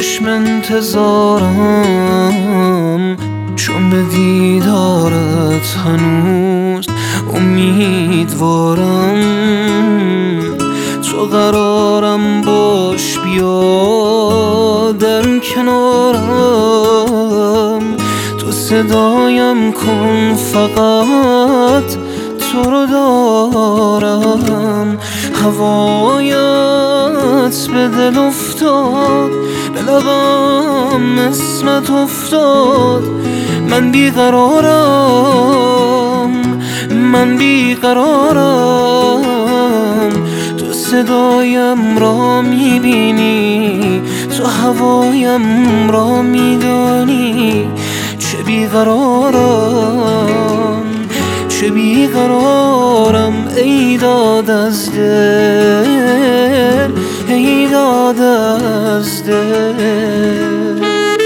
چشم انتظارم، چون به دیدارت هنوز امیدوارم. تو قرارم باش، بیا در کنارم، تو صدایم کن، فقط تو رو دارم. هوایت به دل افتاد، به لبم اسمت افتاد. من بیقرارم، من بیقرارم. تو صدایم را میبینی، تو هوایم را میدانی. چه بیقرارم، چه بیقرارم. ای داد از دل، ای داد از دل.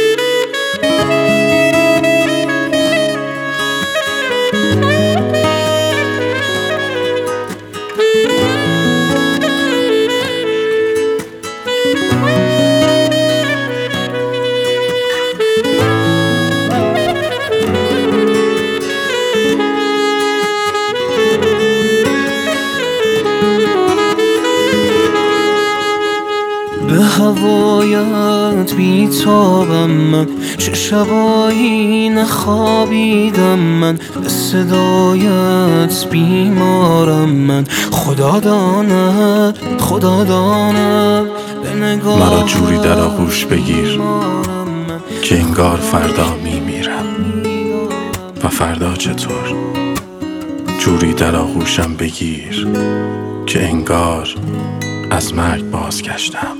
به هوایت بیتابم من، چه شبایی نخوابیدم من. به صدایت بیمارم من، خدا داند، خدا داند. به نگاه مرا جوری در آغوش بگیر که انگار فردا میمیرم. و فردا چطور؟ جوری در آغوشم بگیر که انگار از مرگ بازگشتم.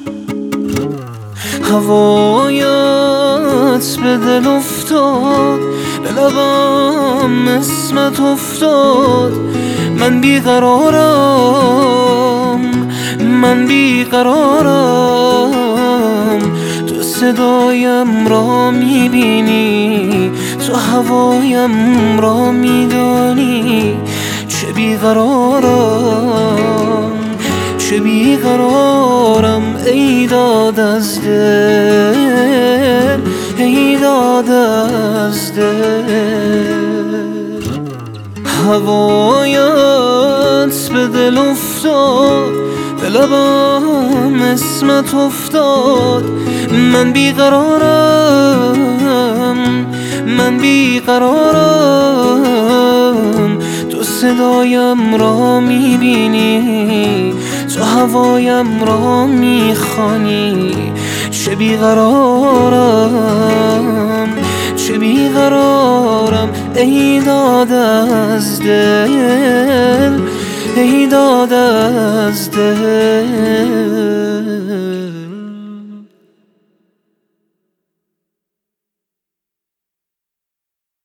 هوایت به دل افتاد، به لبم اسمت افتاد. من بیقرارم، من بیقرارم. تو صدایم را میبینی، تو هوایم را میدانی. چه بیقرارم، چه بیقرارم. ای داد از دل، ای داد از دل. هوایت به دل افتاد، به لبم اسمت افتاد. من بیقرارم، من بیقرارم. تو صدایم را میبینی، تو هوایم را میخوانی. چه بیقرارم، چه بیقرارم. ای داد از دل، ای داد از دل.